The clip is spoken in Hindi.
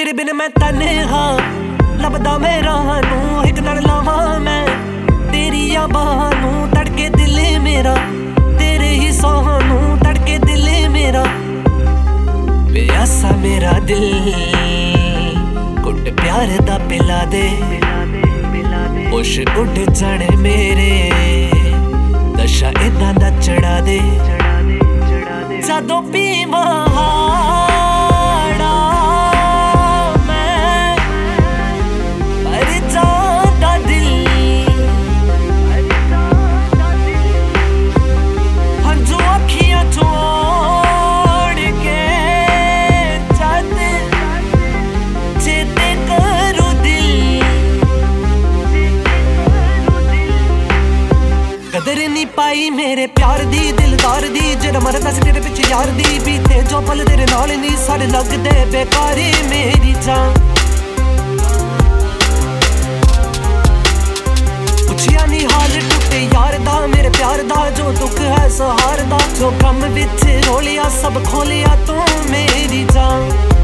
तेरे बिन मैं तन्हा लभदा मैं राह नूं, हिक नाल लावां मैं तेरियां बाहां नूं। तड़के दिल मेरा तेरे ही सोहां नूं, तड़के दिल मेरा प्यासा मेरा दिल घुट प्यार दा पिला दे। होश उड़ जाने मेरे नशा इदां दा चढ़ा दे। जदों पीवां कदर नी पाई मेरे प्यार दी दिलदार दी, जेड़ा मरदा सी तेरे पिछे यार दी। बीते जो पल तेरे नाल नी सारे लगदे बेकार मेरी जान। पुछिया नी हाल टुटे यार दा मेरे प्यार दा, जो दुख है सहार दा। जो कम विच रोलिया सब खोलिया तू मेरी जान।